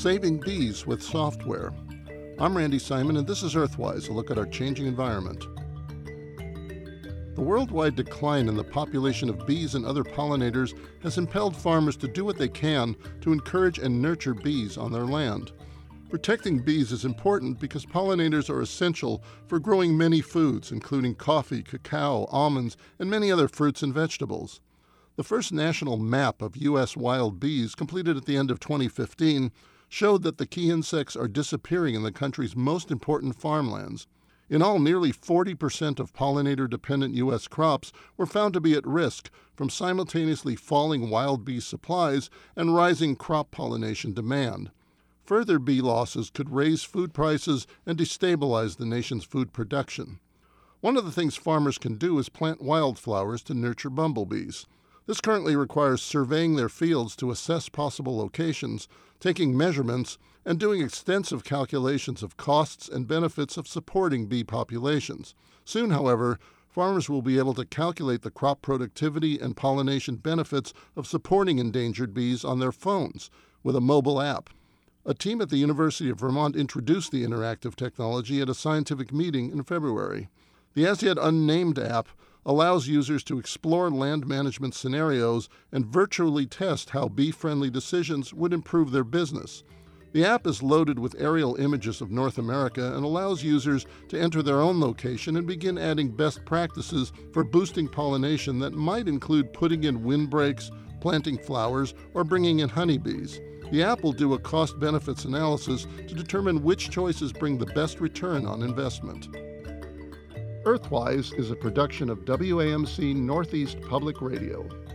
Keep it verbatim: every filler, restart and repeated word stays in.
Saving Bees with Software. I'm Randy Simon, and this is Earthwise, a look at our changing environment. The worldwide decline in the population of bees and other pollinators has impelled farmers to do what they can to encourage and nurture bees on their land. Protecting bees is important because pollinators are essential for growing many foods, including coffee, cacao, almonds, and many other fruits and vegetables. The first national map of U S wild bees, completed at the end of twenty fifteen, showed that the key insects are disappearing in the country's most important farmlands. In all, nearly forty percent of pollinator-dependent U S crops were found to be at risk from simultaneously falling wild bee supplies and rising crop pollination demand. Further bee losses could raise food prices and destabilize the nation's food production. One of the things farmers can do is plant wildflowers to nurture bumblebees. This currently requires surveying their fields to assess possible locations, taking measurements, and doing extensive calculations of costs and benefits of supporting bee populations. Soon, however, farmers will be able to calculate the crop productivity and pollination benefits of supporting endangered bees on their phones with a mobile app. A team at the University of Vermont introduced the interactive technology at a scientific meeting in February. The as-yet unnamed app allows users to explore land management scenarios and virtually test how bee-friendly decisions would improve their business. The app is loaded with aerial images of North America and allows users to enter their own location and begin adding best practices for boosting pollination that might include putting in windbreaks, planting flowers, or bringing in honeybees. The app will do a cost-benefits analysis to determine which choices bring the best return on investment. Earthwise is a production of W A M C Northeast Public Radio.